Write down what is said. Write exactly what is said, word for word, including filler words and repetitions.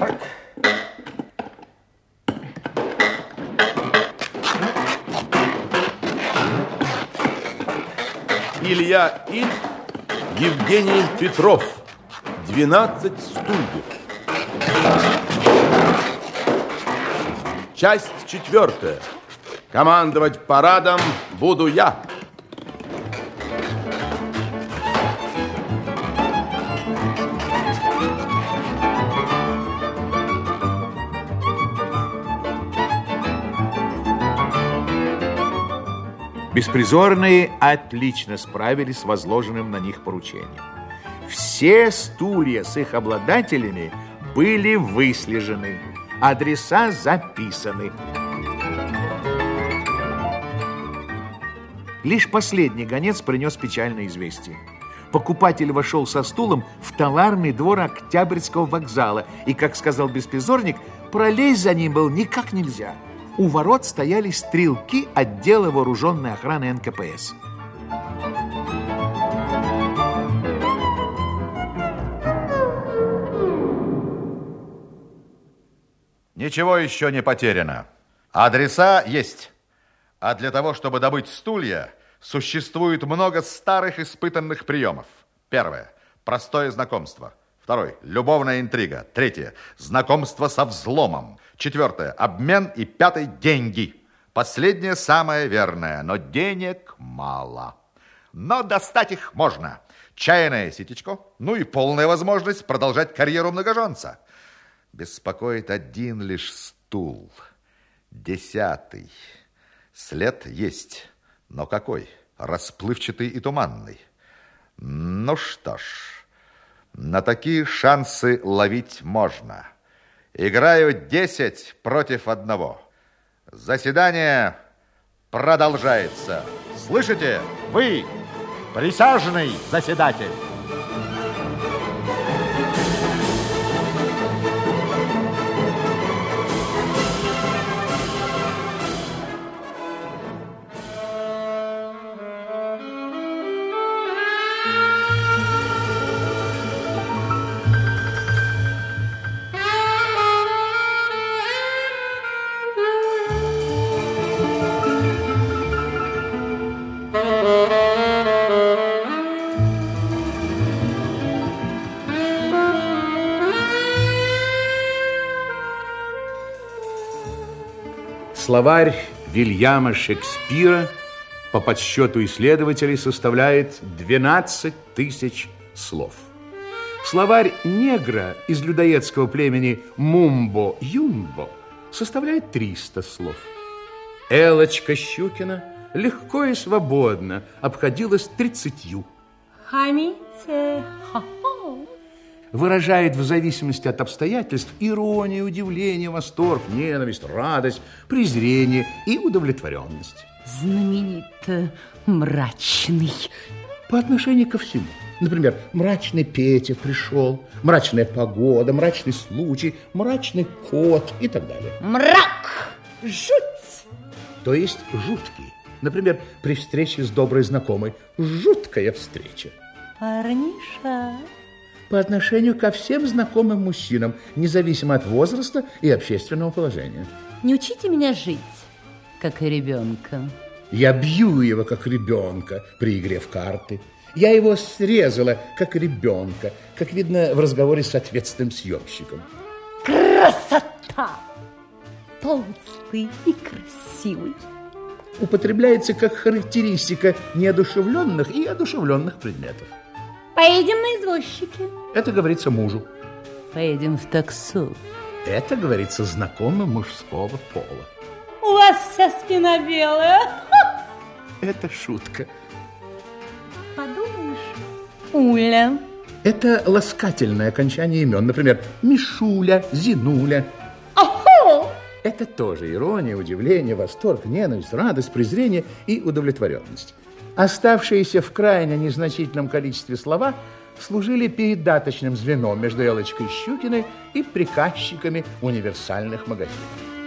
Так. Илья Ильф, Евгений Петров. двенадцать стульев. Часть четвертая. Командовать парадом буду я. Беспризорные отлично справились с возложенным на них поручением. Все стулья с их обладателями были выслежены, адреса записаны. Лишь последний гонец принес печальное известие. Покупатель вошел со стулом в товарный двор Октябрьского вокзала, и, как сказал беспризорник, пролезть за ним было никак нельзя. У ворот стояли стрелки отдела вооруженной охраны эн ка пэ эс. Ничего еще не потеряно. Адреса есть. А для того, чтобы добыть стулья, существует много старых испытанных приемов. Первое. Простое знакомство. Второе. Любовная интрига. Третье. Знакомство со взломом. Четвертое. Обмен. И пятое. Деньги. Последнее самое верное, но денег мало. Но достать их можно. Чайное ситечко, ну и полная возможность продолжать карьеру многоженца. Беспокоит один лишь стул. Десятый. След есть, но какой? Расплывчатый и туманный. Ну что ж, на такие шансы ловить можно. Играю десять против одного. Заседание продолжается. Слышите? Вы, присяжный заседатель. Словарь Вильяма Шекспира по подсчету исследователей составляет двенадцать тысяч слов. Словарь негра из людоедского племени Мумбо-Юмбо составляет триста слов. Элочка Щукина легко и свободно обходилась тридцатью. Хамите, ха-ха. Выражает в зависимости от обстоятельств иронию, удивление, восторг, ненависть, радость, презрение и удовлетворенность. Знаменито мрачный. По отношению ко всему. Например, мрачный Петя пришел, мрачная погода, мрачный случай, мрачный кот и так далее. Мрак! Жуть! То есть жуткий. Например, при встрече с доброй знакомой. Жуткая встреча. Парниша. По отношению ко всем знакомым мужчинам, независимо от возраста и общественного положения. Не учите меня жить, как и ребенка. Я бью его, как ребенка, при игре в карты. Я его срезала, как ребенка, как видно в разговоре с ответственным съемщиком. Красота! Толстый и красивый. Употребляется как характеристика неодушевленных и одушевленных предметов. Поедем на извозчике. Это говорится мужу. Поедем в таксу. Это говорится знакомым мужского пола. У вас вся спина белая. Это шутка. Подумаешь, Уля. Это ласкательное окончание имен. Например, Мишуля, Зинуля. Охо! Это тоже ирония, удивление, восторг, ненависть, радость, презрение и удовлетворенность. Оставшиеся в крайне незначительном количестве слова служили передаточным звеном между Элочкой Щукиной и приказчиками универсальных магазинов.